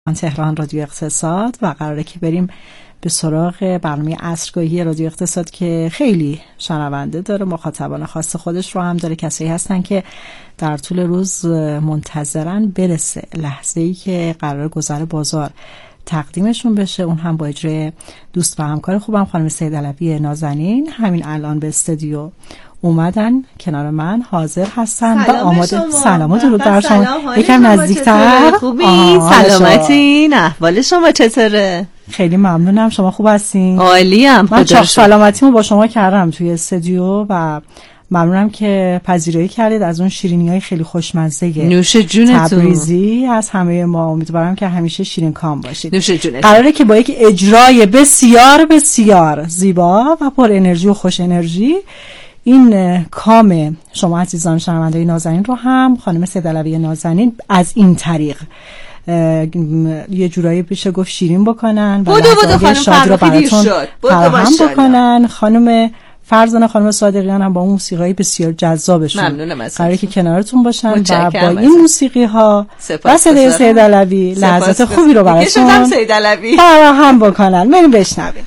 تهران رادیو اقتصاد و قراره که بریم به سراغ برنامه عصرگاهی رادیو اقتصاد که خیلی شنونده داره، مخاطبان خاص خودش رو هم داره. کسایی هستن که در طول روز منتظرن برسه لحظه‌ای که قرار گذر بازار تقدیمشون بشه، اون هم با اجرای دوست و همکار خوبم خانم سید علوی نازنین. همین الان به استودیو اومدن، کنار من حاضر هستن و آماده. سلام و درود بر شما. یکم نزدیکتر. خوبی؟ سلامتین؟ احوال شما چطوره؟ خیلی ممنونم. شما خوب هستین؟ عالیم. من چاق سلامتیمو با شما کردم توی استودیو و ممنونم که پذیرایی کردید از اون شیرینی‌های خیلی خوشمزه نوش جونتون تبریزی از همه ما. امیدوارم که همیشه شیرین کام باشید. نوش جونتون. قراره که با یک اجرای بسیار بسیار زیبا و پر انرژی و خوش انرژی این کام شما عزیزان شنونده‌ی نازنین رو هم خانم سید علوی نازنین از این طریق یه جورایی بشه گفت شیرین بکنن و لحظه‌های شاد رو براتون فراهم بکنن. خانم فرزانه، خانم صادقیان هم با اون موسیقی بسیار جذابشون قراره که کنارتون باشن و با این موسیقی ها و صدای سید علوی لحظات خوبی رو براتون فراهم بکنن. بریم بشنویم.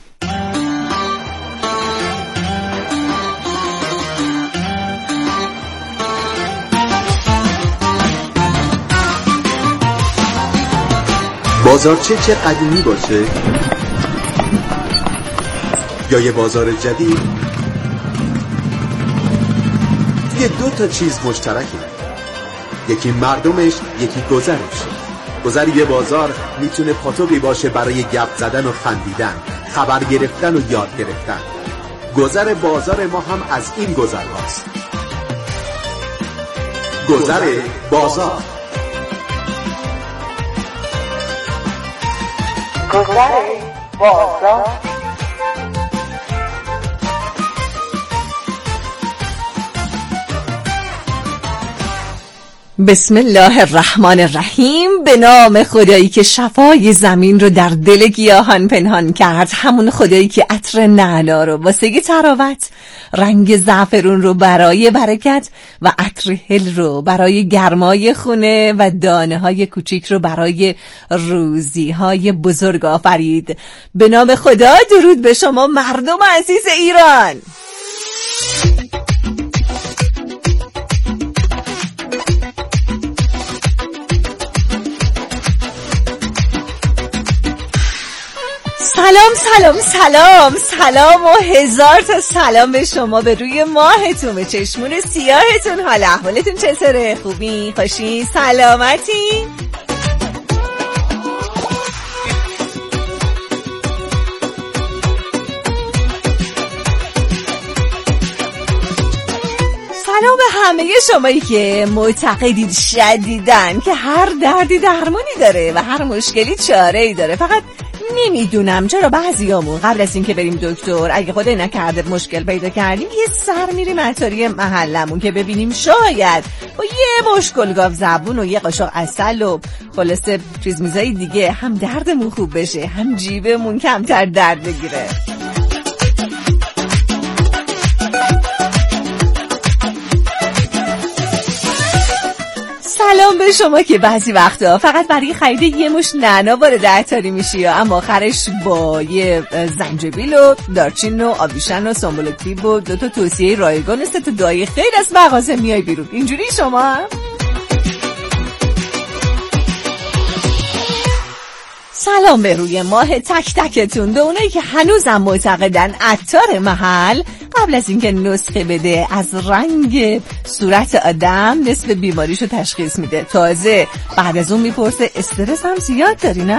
بازارچه چه قدیمی باشه یا یه بازار جدید، یه دو تا چیز مشترکه، یکی مردمش، یکی گذرش. گذر یه بازار میتونه پاتوقی باشه برای گپ زدن و خندیدن، خبر گرفتن و یاد گرفتن. گذر بازار ما هم از این گذرهاست. گذر بازار. گذر بازار. بسم الله الرحمن الرحیم. به نام خدایی که شفای زمین رو در دل گیاهان پنهان کرد، همون خدایی که عطر نعنا رو واسه تراوت، رنگ زعفرون رو برای برکت و عطر هل رو برای گرمای خونه و دانه های کوچیک رو برای روزی های بزرگ آفرید. به نام خدا درود به شما مردم عزیز ایران. سلام سلام سلام سلام و هزار تا سلام به شما، به روی ماهتون، به چشمون سیاهتون. حال احوالتون چطوره؟ خوبی؟ خوشی؟ سلامتی؟ سلام به همه شمایی که معتقدید شدیدن که هر دردی درمانی داره و هر مشکلی چاره‌ای داره. فقط نمیدونم چرا بعضیامون قبل از این که بریم دکتر، اگه خدای نکرده مشکل پیدا کردیم، یه سر میریم عطاری محلمون که ببینیم شاید با یه مشکل گاو زبون و یه قاشق عسل و خلاصه چیز میزایی دیگه هم دردمون خوب بشه، هم جیبمون کمتر درد بگیره. سلام به شما که بعضی وقتا فقط برای خرید یه مش نعنا وارد عطاری میشی، اما آخرش با یه زنجبیل و دارچین و آبیشن و سنبل طیب و 2 تا توصیه رایگان و 3 تا دعای خیر از مغازه میای بیرون. اینجوری شما هم؟ سلام به روی ماه تک تکتون، به اونایی که هنوزم معتقدن عطار محل قبل از اینکه نسخه بده از رنگ صورت آدم نصف بیماریشو تشخیص میده، تازه بعد از اون میپرسه استرس هم زیاد داری نه؟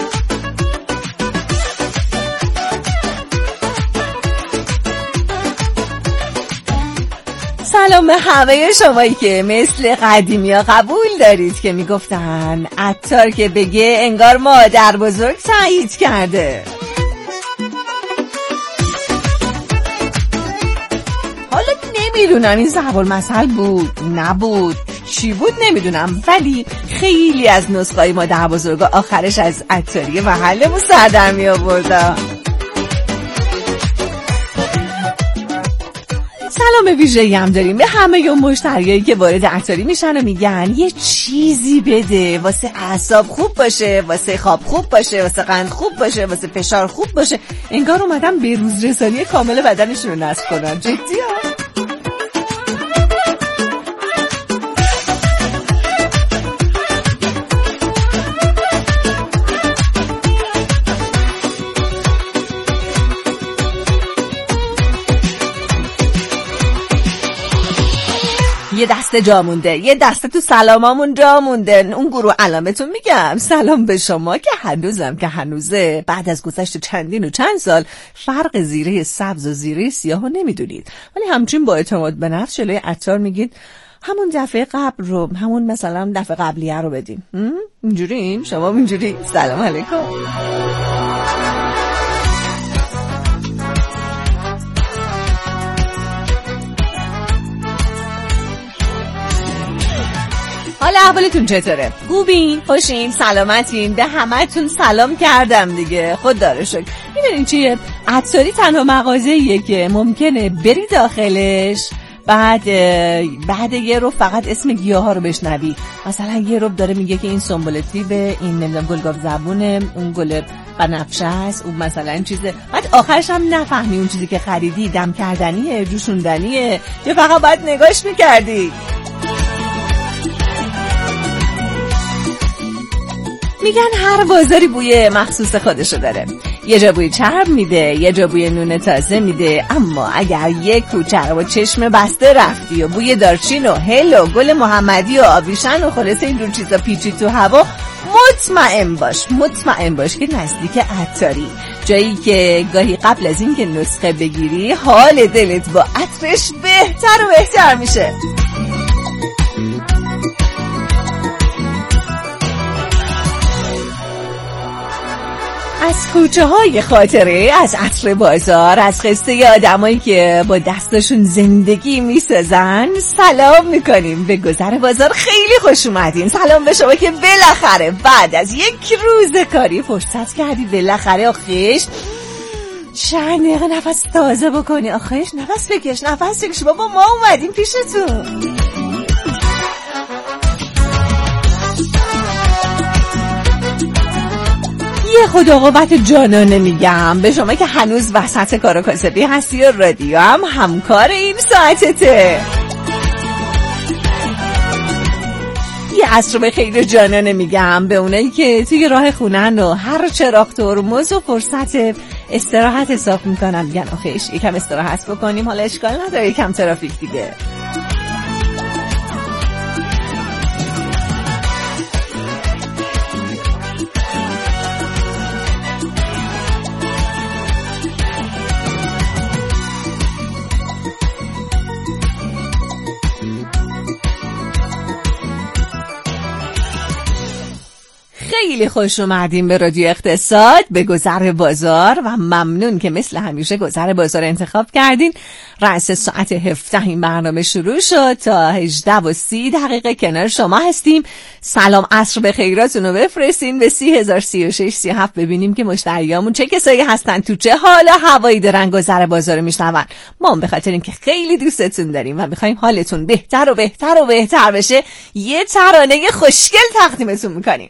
سلام به همه شمایی که مثل قدیمی ها قبول دارید که میگفتن عطار که بگه انگار مادر بزرگ تایید کرده. حالا نمیدونم این ضرب المثل بود نبود چی بود نمیدونم، ولی خیلی از نسخه‌های مادر بزرگا آخرش از عطاری محلمون سر در می آوردن. سلام ویژه‌ای هم داریم به همه اون مشتریایی که وارد عطاری میشن و میگن یه چیزی بده واسه اعصاب خوب باشه، واسه خواب خوب باشه، واسه قند خوب باشه، واسه فشار خوب باشه. انگار اومدن به روز رسانی کامل بدنشون رو نصب کنن. جدی ها؟ یه دسته جا مونده، یه دسته تو سلامامون جا مونده. اون گروه علامتون میگم سلام به شما که هنوزه بعد از گذشت چندین و چند سال فرق زیره سبز و زیره سیاه رو نمیدونید، ولی همچین با اعتماد به نفس جلوی عطار میگید همون دفعه قبل رو، همون مثلا دفعه قبلیه رو بدیم. اینجوریم؟ شما اینجوری؟ سلام علیکم. حالا احوالتون چطوره؟ خوبین؟ خوشین؟ سلامتین؟ به همتون سلام کردم دیگه، خدا رو شکر. میدونین چیه؟ عطاری تنها مغازه‌ایه که ممکنه بری داخلش بعد یه رو فقط اسم گیاها رو بشنوی. مثلا یه رو داره میگه که این سنبولتیوه، این نمیدونم گلگاف زبونه، اون گل بنفشه است، اون مثلا این چیزه، بعد آخرش هم نفهمی اون چیزی که خریدی دم کردنیه، جوشوندنیه، یا فقط باید نگاش میکردی. میگن هر بازاری بوی مخصوص خودشو داره. یه جا بوی چرب میده، یه جا بوی نون تازه میده. اما اگر یک کوچه و چشم بسته رفتی و بوی دارچین و هل و گل محمدی و آویشن و خلاصه این جور چیزا پیچی تو هوا، مطمئن باش که نزدیک عطاری، جایی که گاهی قبل از این که نسخه بگیری حال دلت با عطرش بهتر و بهتر میشه. از کوچه های خاطره، از عطر بازار، از خسته آدمایی که با دستاشون زندگی میسازن سلام میکنیم. به گذر بازار خیلی خوش اومدین. سلام به شما که بالاخره بعد از یک روز کاری فرصت کردی بالاخره آخیش چند دقیقه نفس تازه بکنی. آخیش نفس بکش بابا، ما اومدیم پیشتون. یه خدا قوت جانانه میگم به شما که هنوز وسط کار و کاسبی هستی و رادیو هم همکار این ساعتته. یه عصر بخیر جانانه میگم به اونایی که توی راه خونن و هر چراغ ترمز و فرصت استراحت حساب میکنن، میگن آخیش یکم استراحت بکنیم، حالا اشکال نداره یکم ترافیک دیگه. خیلی خوش اومدیم به رادیو اقتصاد، به گذر بازار، و ممنون که مثل همیشه گذر بازار انتخاب کردین. رأس ساعت 17 این برنامه شروع شد تا 18:30 کنار شما هستیم. سلام عصر به خیراتون رو بفرستین به 30,036-37 ببینیم که مشتریامون چه کسایی هستن، تو چه حال هوایی دارن گذر بازار رو میشنون. ما به خاطر اینکه خیلی دوستتون داریم و میخوایم حالتون بهتر و بهتر و بهتر بشه یه ترانه خوشگل تقدیمتون میکنیم.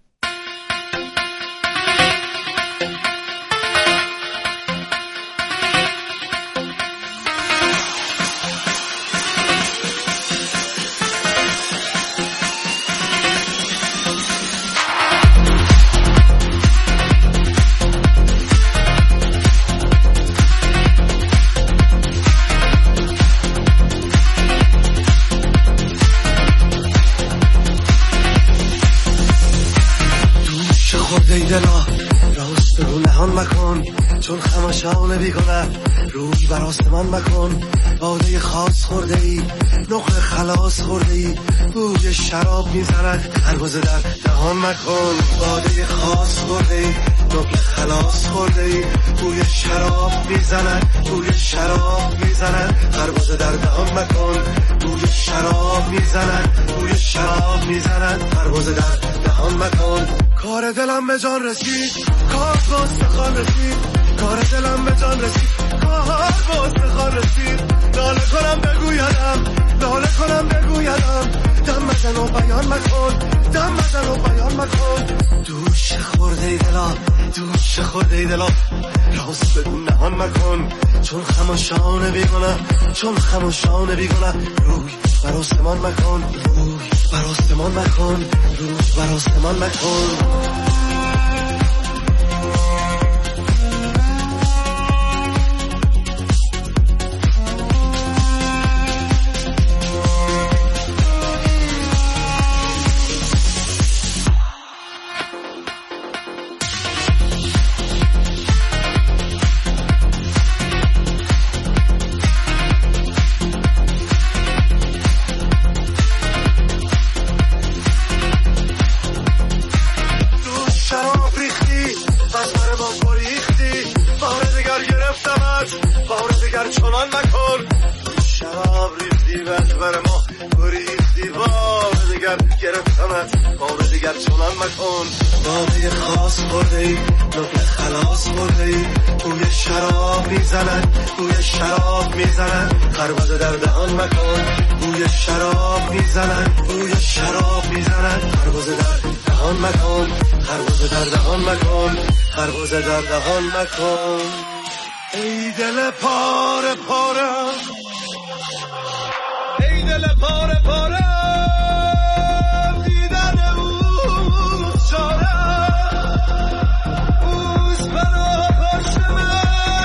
چون خماشان بیگنه روی بر آسمان مکن، باده خاص خورده ای، نقل خلاص خورده ای، بوی شراب میزند خربزه در دهان مکن. باده خاص خورده ای، نقل خلاص خورده ای، بوی شراب میزند، بوی شراب میزند خربزه در دهان مکن. بوی شراب میزند، بوی شراب میزند خربزه در دهان مکن. کار دلم به جان رسید، کار راست خان رسید، کار دلم به جان رسید، کار با استخوان رسید. ناله کنم بگویدم، ناله کنم بگویدم، دم بزن و بیان مکن، دم بزن و بیان مکن. دوش خورده ای دلا، دوش خورده ای دلا، راست بگو نهان مکن. چون خموشان بیگناه، چون خموشان بیگناه، روی بر آسمان مکن، روی بر آسمان مکن، روی بر آسمان مکن. چنان مکن، شراب ریختی بر ما گریختی، بار دیگر گرفتمت، بار دیگر چنان مکن. باده خاص خورده ای، نقل خلاص خورده ای، بوی شراب میزند، بوی شراب میزند، خربزه در دهان مکن. بوی شراب میزند، بوی شراب میزند، خربزه در دهان مکن، خربزه در دهان مکن، خربزه در دهان مکن. ای دل پاره پاره، ای دل پاره پاره، دیدن اوز چاره، اوز برا پاشمه.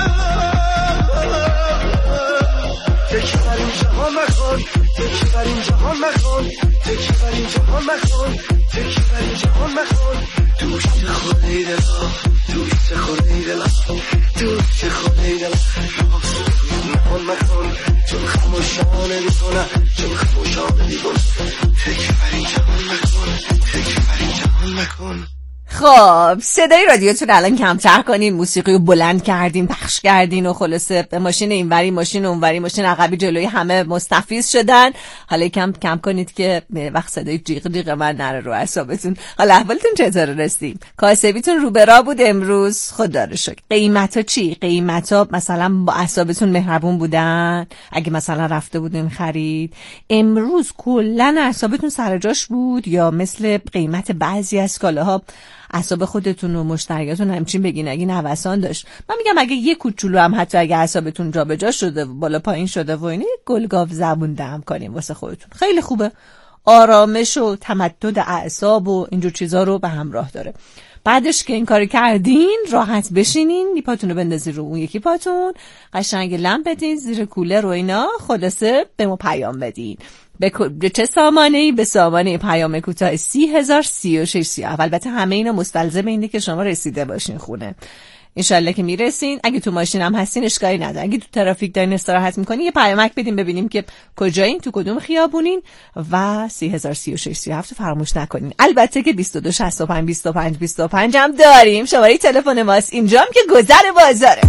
تکی بر این جهان مکن، تکی بر این جهان مکن، تکی بر این جهان مکن، تکی بر این جهان مکن. دوست خورده ای دلا، دوست خورده ای دلا، دوست خورده ای دلا، راست نهان مکن. چون خموشانه میکنه، چون خموشانه میکنه، تکی بر این جهان مکن، تکی بر این جهان مکن. خب صدای رادیوتون الان کمتر کنین، موسیقی رو بلند کردین، پخش کردین و خلاصه ماشین اینوری ماشین اونوری ماشین عقبی جلوی همه مستفیض شدن. حالا کم کنید که وقت صدای جیغ جیغ من نره رو اعصابتون. حالا احوالتون چطوره؟ رسید کاسبیتون رو برا بود امروز؟ خدا رو شکر. قیمتا چی؟ قیمتا مثلا با اعصابتون مهربون بودن؟ اگه مثلا رفته بودین خرید امروز کلا اعصابتون سر جاش بود، یا مثل قیمت بعضی از کالاها اعصاب خودتون و مشتریاتون همچین بگین اگه نوسان داشت؟ من میگم اگه یه کوچولو هم حتی اگه اعصابتون جابجا شده و بالا پایین شده و اینه، گلگاو زبون دم کنیم واسه خودتون، خیلی خوبه. آرامش و تمدد اعصاب و اینجور چیزا رو به همراه داره. بعدش که این کارو کردین راحت بشینین، یه پاتون رو بندازین رو اون یکی پاتون، قشنگ لم بدین زیر کولر و اینا، خلاصه به ما پیام بدین. به چه سامانه‌ای؟ به سامانه پیام کوتاه 30,036. البته همه اینا مستلزم اینه که شما رسیده باشین خونه. انشالله که میرسین. اگه تو ماشین هم هستین اشکالی نداره. اگه تو ترافیک دارین استراحت میکنین یه پیامک بدین ببینیم که کجایین، تو کدوم خیابونین، و 30,036 فراموش نکنین. البته که 2265 هم داریم، شماره تلفن ماست. اینجا هم که گذر بازاره.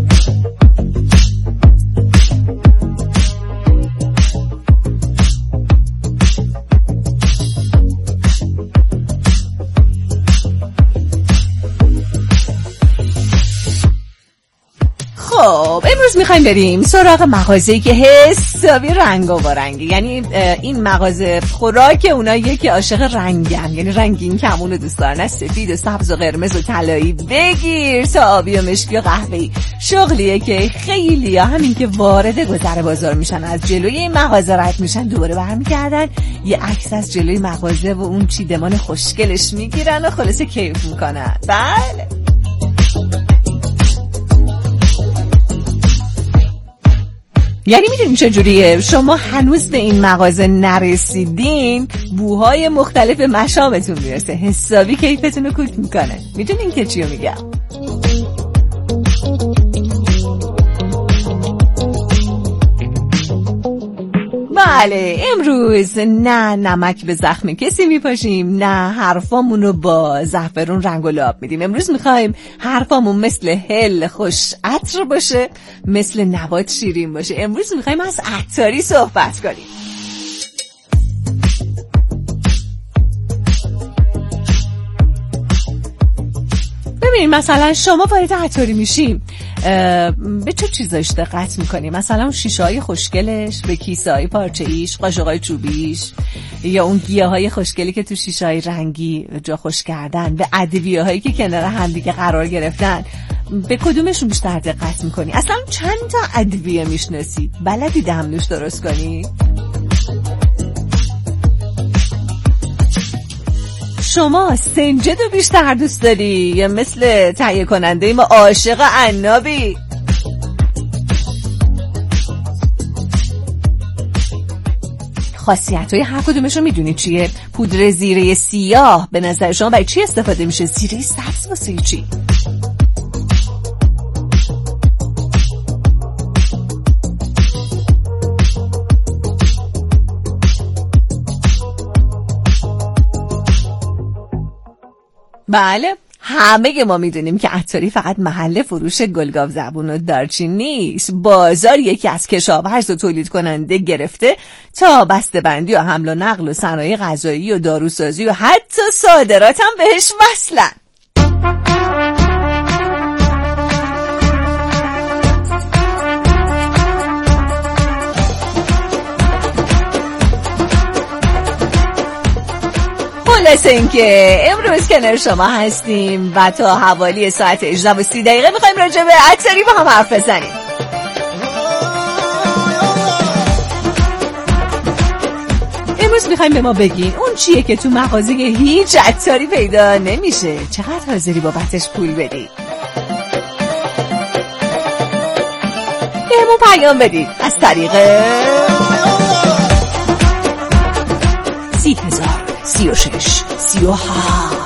خب امروز میخوایم بریم سراغ مغازه‌ای که حسابی رنگ و رنگی، یعنی این مغازه خوراک اوناییه که عاشق رنگن، یعنی رنگین کمون رو دوست دارن، از سفید و سبز و قرمز و طلایی بگیر تا آبی و مشکی و قهوه‌ای. شغلیه که خیلی‌ها همین که وارد گذر بازار میشن از جلوی این مغازه رد میشن، دوباره برمیگردن یه عکس از جلوی مغازه و اون چیدمان خوشگلش میگیرن و خلاصه کیف میکنن. بله یعنی میدونین چجوریه؟ شما هنوز به این مغازه نرسیدین، بوهای مختلف مشامتون میرسه، حسابی کیفتون رو کوک میکنه. میدونین که چیو میگم؟ بله امروز نه نمک به زخم کسی میپاشیم، نه حرفامونو با زعفرون رنگ و لعاب میدیم. امروز میخوایم حرفامون مثل هل خوش عطر باشه، مثل نبات شیرین باشه. امروز میخوایم از عطاری صحبت کنیم. ببین مثلا شما وارد عطاری میشی، به چه چیزایش دقت میکنی؟ مثلا اون شیشه‌های خوشگلش، به کیسه‌های پارچه‌ایش، قاشق‌های چوبیش، یا اون گیاهای خوشگلی که تو شیشه‌های رنگی جا خوش کردن، به ادویه‌هایی که کنار هم دیگه قرار گرفتن، به کدومشون بیشتر دقت میکنی؟ اصلا چند تا ادویه میشناسی؟ بلدی دمنوش درست کنی؟ شما سنجد رو بیشتر دوست داری یا مثل تهیه کننده ما عاشق عنابی؟ خاصیت‌های هر کدومش رو میدونی چیه؟ پودر زیره سیاه به نظر شما برای چی استفاده میشه؟ زیره سبز واسه چی؟ بله، همه ما میدونیم که عطاری فقط محل فروش گلگاو زبون و دارچین نیست. بازار یکی از کشاورز و تولید کننده گرفته تا بسته‌بندی و حمل و نقل و صنایع غذایی و داروسازی و حتی صادرات هم بهش وصلن. خلاصه اینکه امروز کنار شما هستیم و تا حوالی ساعت 18:30 میخوایم راجع به عطاری با هم حرف بزنیم. امروز میخوایم به ما بگین اون چیه که تو مغازه هیچ عطاری پیدا نمیشه، چقدر حاضری بابتش پول بدی؟ بهمون پیام بدید از طریق 30,036 37.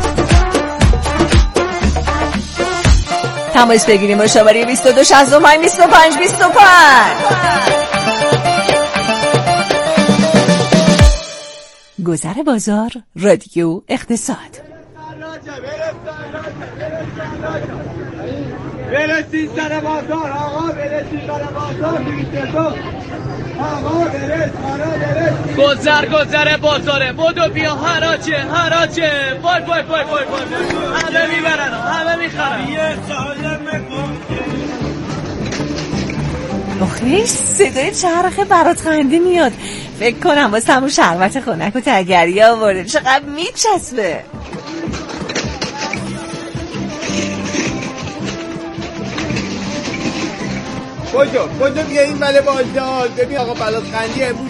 تماس بگیریم با شماره 22 65 25 25. گذر بازار، رادیو اقتصاد. برسید سر بازار آقا، برسید سر بازار، آقا برسید. گذر بازاره، بودو بیا حراجه وای همه میبرن همه میخرن. یه سالم آخه صدای چرخ برات خنده میاد. فکر کنم واسه همون شربت خنک و تگری آورده، چقدر میچسبه. کجا بیا این بله بازار. ببین آقا بلات خندی امروز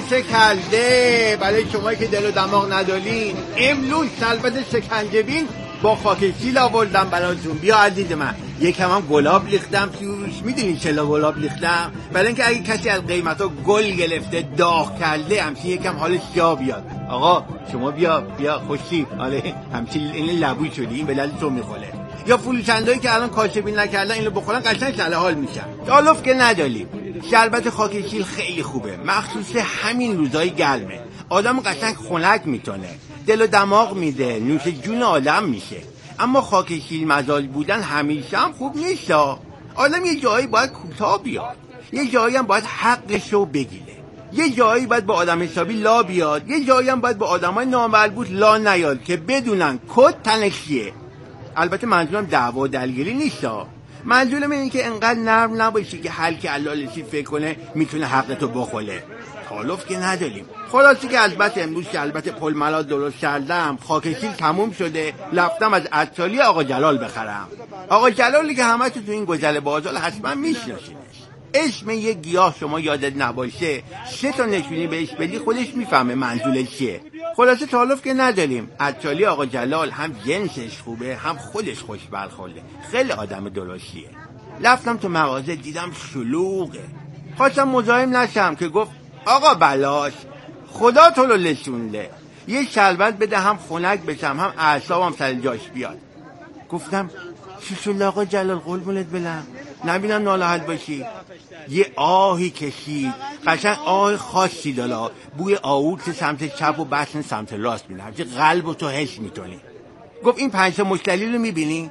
شکلده برای شما که دل و دماغ ندارین. امروز شربت شکنجبین با خاکشیل آوردم براتون. بیا عزیز من، یکم هم گلاب ریختم توش. میدونی چرا گلاب ریختم؟ برای اینکه اگه کسی از قیمتا گل گرفته داغ کرده همچین یکم حالش جا بیاد. آقا شما بیا خوشی. آره همچین این لبوی شدی، این بلد تو میخوره. یا فروشندهایی که الان کاشبین نکردن اینو بخورن قشنگ سر حال میشن. جالب که نداریم. شربت خاکشیل خیلی خوبه، مخصوص همین روزای گرمه. آدم قشنگ خنک میتونه، دل و دماغ میده، نوش جون آدم میشه. اما خاکشیل مزاج بودن همیشه هم خوب نیست. آدم یه جایی باید کوتاه بیاد، یه جایی هم باید حقشو بگیره، یه جایی باید با آدم حسابی لا بیاد، یه جایی هم باید با آدمای نامربوط لا نیاد که بدونن کد تنکیه. البته منظورم دعوا و دلگیری نیست. منظورم اینه که انقدر نرم نباشی که هر کی علالشی فکر کنه میتونه حقتو بخوره. تالف که نداریم. خلاصی که البته امروز شربت پلملات درست کردم، خاکشیل تموم شده، رفتم از عطاری آقا جلال بخرم. آقا جلالی که همه تو این گذر بازار حتما میشناسینش. اسم یه گیاه شما یادت نباشه 3 تا نشونی بهش بدی خودش میفهمه منظورش چیه. خلاصه تالف که نداریم. عطاری آقا جلال هم جنسش خوبه، هم خودش خوش برخورده، خیلی آدم درستیه. رفتم تو مغازه دیدم شلوغه. خواستم مزاحم نشم که گفت آقا بلاش خدا تو رو لشونده، یه شربت بده هم خنک بشم هم اعصابم سر جاش بیاد. گفتم شوشول آقا جلال قربونت بلم، نبینم ناراحت باشی. یه آهی کشید، قشنگ آه خاصی داره، بوی آهو سمت چپ و بطن سمت راست میده، همچه قلب و تو حس میتونی. گفت این 5 مشتری رو میبینی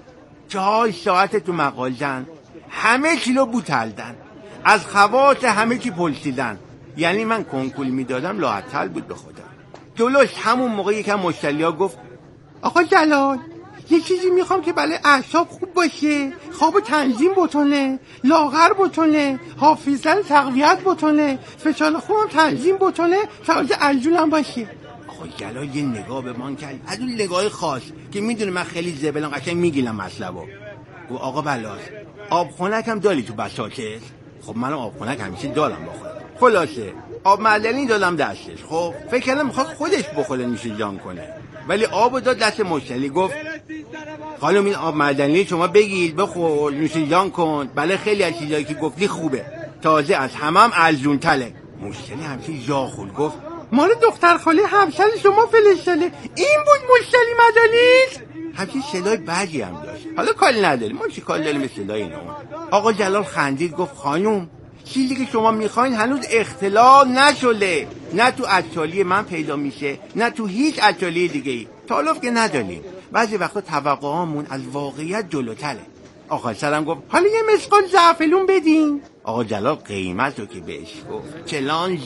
4 ساعت تو مغازن، همه کیلو بوتلدن، از خواص همه کی پلسیدن. یعنی من کنکول میدادم راحت‌تر بود به خودم. جلوش همون موقع یکم مشتری ها گفت آقا جلال یه چیزی میخوام که برای اعصاب خوب باشه، خواب تنظیم بتونه، لاغر بتونه، حافظه تقویت بتونه، فشار خونم تنظیم بتونه، فراز الجولم باشه. آقا جلال یه نگاه به من کرد، از اون نگاه خاص که میدونه من خیلی زبلم قشنگ میگیرم مطلبو. گفت آقا بلاس آب خنک هم داری تو بساطت؟ خب منم آب خنک همیشه دارم بخورم. خلاصه آب معدنی دادم دستش. خب فکر کردم میخواد خودش بخوره نوش جان کنه، ولی آبو داد دست مشتری. گفت خانم این آب معدنی شما بگیر بخور نوش جان کن. بله خیلی از چیزایی که گفتی خوبه، تازه از همم ارزون تله. مشتری همچین جا خورد گفت مال دختر خاله همسر شما فلشتله. این بود مشتری مدنی؟ همچین صدای بدی هم داشت. حالا کاری نداریم، ما چی کار داریم به صدای اینو. آقا جلال خندید گفت خانم چیزی که شما میخواین هنوز اختلاع نشده، نه تو اتالیه من پیدا میشه نه تو هیچ اتالیه دیگه ای. تالف که نداریم، بعضی وقتا توقعامون از واقعیت جلوتره. آقا سلام گفت حالا یه مسقال زعفلون بدین. آقا جلال قیمت رو که بهش گفت چلان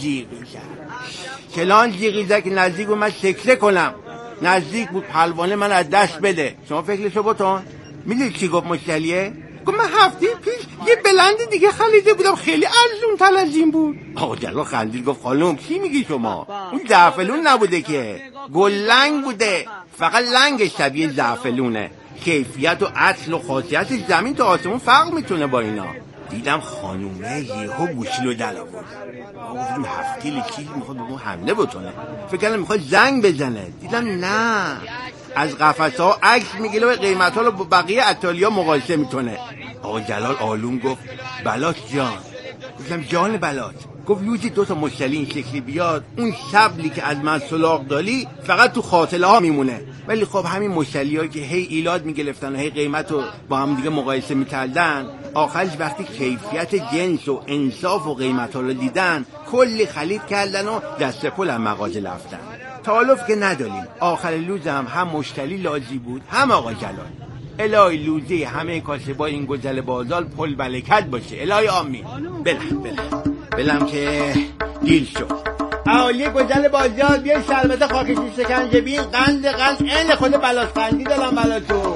جیغی زد که نزدیک بود من سکسه کنم، نزدیک بود پلوانه من از دست بده. شما فکرشو بتون. میدونی چی گفت مشتریه؟ گفت من هفته پیش یه بلند دیگه خریده بودم خیلی ارزون تر از این بود. آقا جلال خندید گفت خانم چی میگی شما؟ اون زعفلون نبوده که، گل لنگ بوده، فقط لنگش شبیه زعفلونه. کیفیت و اصل و خاصیتش زمین تا آسمون فرق میتونه با اینا. دیدم خانومه یهو گوشیلو در آورد. آقا هفتیل چیزی میخواد به ما حمله بتونه. فکر کردم میخواد زنگ بزنه. دیدم نه، از قفس‌ها عکس میگیره و قیمت‌ها رو با بقیه اتالیا مقایسه میکنه. آقا جلال آلوم گفت بلاش جان. گفتم جان بلاش. گفت روزی 2 تا مشتری این شکلی بیاد، اون شبلی که از من سلاغ دالی فقط تو خاطله ها میمونه. ولی خب همین مشتریایی که هی ایلاد میگرفتن و هی قیمت رو با هم دیگه مقایسه میکردن، آخرش وقتی کیفیت جنس و انصاف و قیمت ها رو دیدن کلی خرید کردن و دست پل هم مغازه رفتن. تالف که نداریم. آخر لوز هم مشتری لازی بود هم آقا جلال. الهی لوزی همه کاسبا این گزل بازار پل بلکت باشه. الهی آمین. بلم که دیل شد. اهالی گزل بازار بیای شربت خاکشی شکنجبین قند این خود بلاس قندی دارم براتون.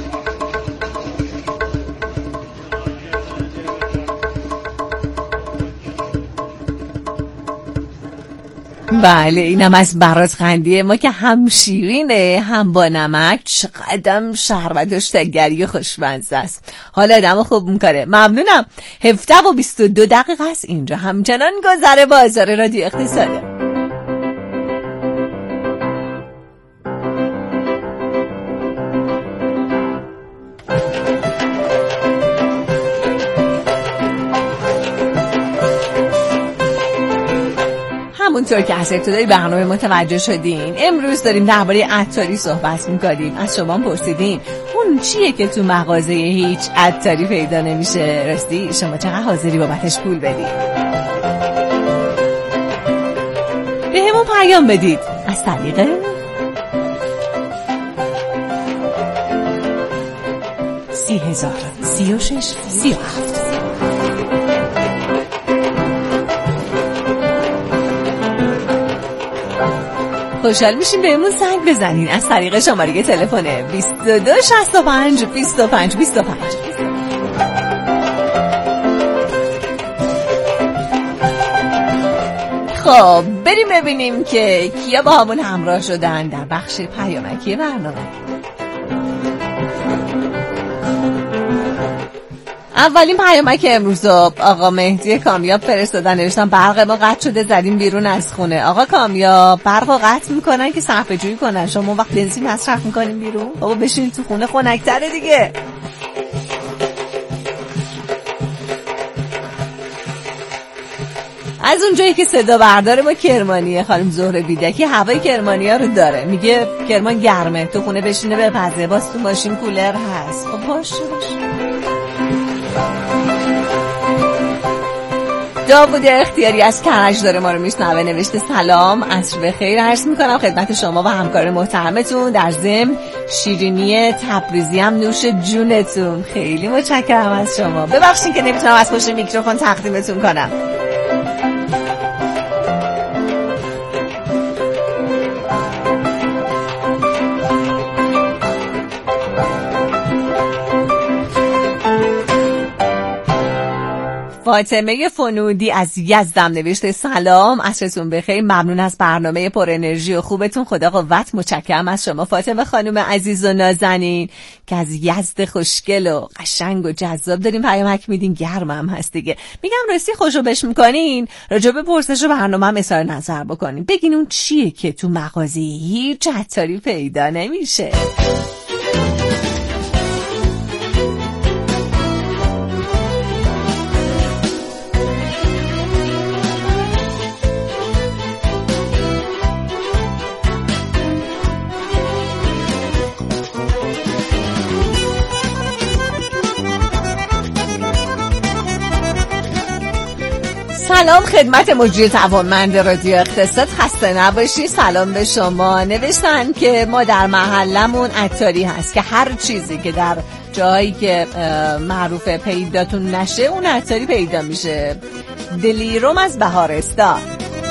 بله اینم از برات خندیه ما که هم شیرینه هم با نمک. چقدر شربتش تگری خوشمزه است، حالا آدمو خوب میکنه. ممنونم. 17:22 است اینجا همچنان گذر بازار رادیو اقتصاده. همونطور که از ابتدای برنامه متوجه شدین امروز داریم درباره عطاری صحبت می‌کنیم. از شما پرسیدین اون چیه که تو مغازه هیچ عطاری پیدا نمیشه؟ راستی شما چقدر حاضری بابتش پول بدید؟ به همون پیام بدید از طریق 30,036,37. خوشحال میشیم بهمون زنگ بزنین از طریق شماره تلفن 2265 25 25. خب بریم ببینیم که کیا با همون همراه شدن در بخش پیامکی برنامه. اولین پیامک امروز آقا مهدی کامیاب فرستادن، نوشتن برق ما قطع شده زدیم بیرون از خونه. آقا کامیاب برق رو قطع میکنن که صرفه جویی کنن، شما وقت بنزین مصرف میکنیم بیرون؟ بابا بشین تو خونه خنک‌تره دیگه. از اونجایی که صدا بردار ما کرمانیه، خانم زهره بیدکی هوای کرمانی ها رو داره، میگه کرمان گرمه، تو خونه بشینه بپزه، باز تو ماشین کولر هست. خب باشه. داوود اختیاری از کرج داره ما رو میشنوه، نوشته سلام عصر بخیر عرض میکنم خدمت شما و همکار محترمتون، در ضمن شیرینی تبریزی هم نوش جونتون. خیلی متشکرم از شما، ببخشید که نمیتونم از پشت میکروفون تقدیمتون کنم. فاطمه فنودی از یزدم نوشته سلام، عصرتون بخیر، ممنون از برنامه پر انرژی و خوبتون، خدا قوت. متشکرم از شما فاطمه خانم عزیز و نازنین که از یزد خوشگل و قشنگ و جذاب داریم پیامک میدین. گرمم هست دیگه. میگم راستی خوشو بش میکنین، راجع به پرسش برنامه هم اظهار نظر بکنین، بگین اون چیه که تو مغازه هیچ عطاری پیدا نمیشه. سلام خدمت مجری توانمند رادیو اقتصاد، خسته نباشی. سلام به شما. نوشتن که ما در محلمون عطاری هست که هر چیزی که در جایی که معروف پیداتون نشه اون عطاری پیدا میشه. دلیروم از بهارستان.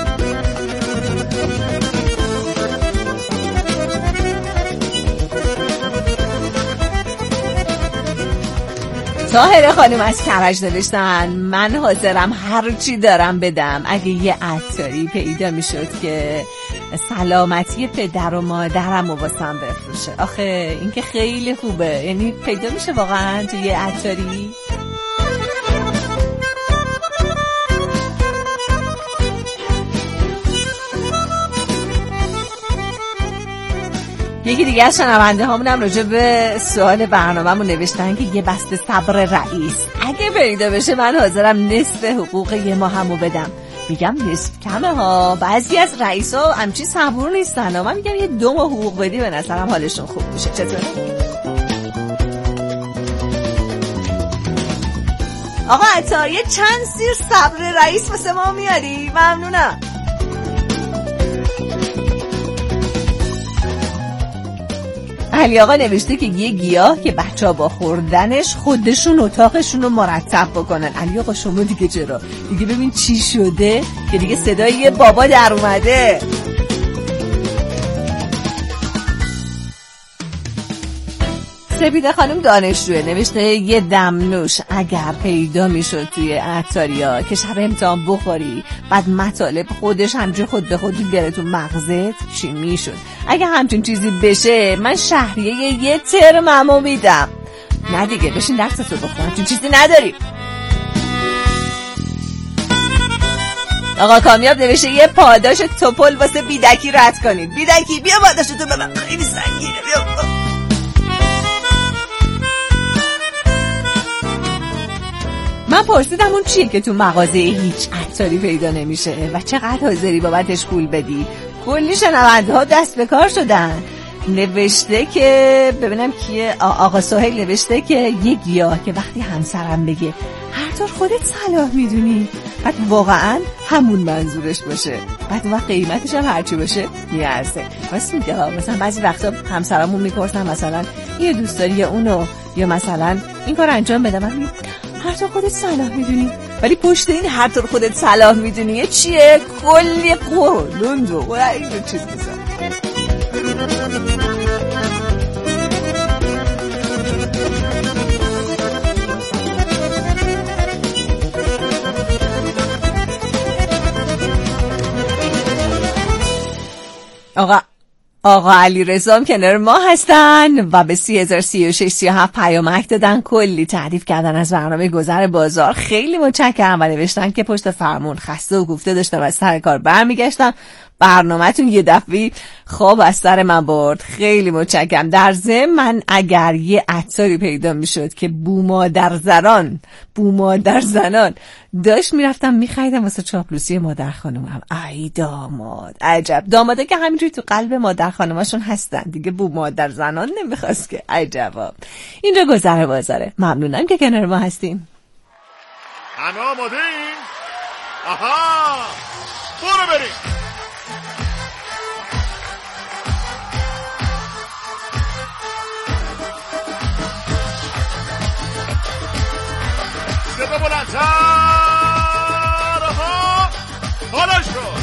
طاهره خانم از کرج نوشتن من حاضرم هر چی دارم بدم اگه یه عطاری پیدا میشد که سلامتی پدر و مادرم رو واسم بفروشه. آخه این که خیلی خوبه، یعنی پیدا میشه واقعا تو یه عطاری. یکی دیگه از شنونده هامونم راجع به سوال برنامه‌مون نوشتن که یه بسته صبر رئیس اگه پیدا بشه من حاضرم نصف حقوق یه ماهمو بدم. میگم نصف کمه ها، بعضی از رئیسا همچین صبور نیستن. من میگم یه 2 ماه حقوق بدی به نظرم حالشون خوب میشه. چطوره؟ آقا عطار یه چند سیر صبر رئیس واسه ما میاری؟ ممنونم. علی آقا نوشته که یه گیاه که بچه‌ها با خوردنش خودشون اتاقشون رو مرتب بکنن. علی آقا شما دیگه چرا؟ دیگه ببین چی شده که دیگه صدای یه بابا در اومده. سپیده خانم دانشجوه نوشته یه دمنوش اگر پیدا میشد توی عطاریا که شب امتحان بخوری بعد مطالب خودش همجور خود به خودی بیاره تو مغزت چی میشد؟ اگه همچین چیزی بشه من شهریه یه ترممو میدم. نه دیگه بشین درستو بخون، همچین چیزی نداری. آقا کامیاب نوشته یه پاداش توپل واسه بیدکی رد کنید. بیدکی بیا پاداشتو ببر، خیلی سنگینه، بیا. من پرسیدم اون چیه که تو مغازه هیچ عطاری پیدا نمیشه و چقدر حاضری بابتش پول بدی؟ کلی شنونده ها دست به کار شدن. نوشته که ببینم کیه، آقا سهیل نوشته که یه گیاه که وقتی همسرم بگه هر طور خودت صلاح میدونی، بعد واقعا همون منظورش باشه، بعد اون وقت قیمتش هم هرچی باشه میارزه. واسه میگه مثلا بعضی وقتا همسرمون میپرسن مثلا یه دوست داری اونو یا مثلا این کار انجام بده، من هر طور خودت صلاح میدونی، ولی پشت این هر طور خودت صلاح میدونی چیه؟ کلی قولند و این چیز بزن. آقا علی رضا کنار ما هستن و به 303637 پیامک دادن، کلی تعریف کردن از برنامه گذر بازار. خیلی متشکرم و نوشتن که پشت فرمون خسته و گفته داشتم از سر کار برمیگشتم، برنامه‌تون یه دفعه خواب از سر من برد. خیلی متشکرم. در ضمن من اگر یه عطاری پیدا میشد که بومادر زنان داشت میرفتم میخریدم واسه چاپلوسی مادر خانومم. ای داماد، عجب داماده که همینجوری تو قلب مادر خانومشون هستن دیگه، بومادر زنان نمیخواست که. عجب. اینجا گذر بازاره. ممنونم که کنار ما هستین. همه آماده‌این؟ آها، برو بریم. صدا بلندتر. آها، حالا شد.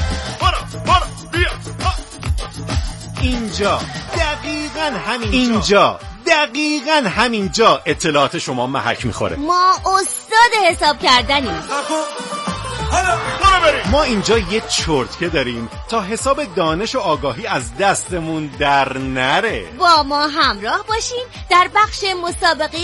برو بیا. اینجا دقیقاً همینجا، اینجا دقیقاً همینجا اطلاعات شما محک میخوره. ما استاد حساب کردنیم. ما اینجا یه چرتکه داریم تا حساب دانش و آگاهی از دستمون در نره. با ما همراه باشین در بخش مسابقه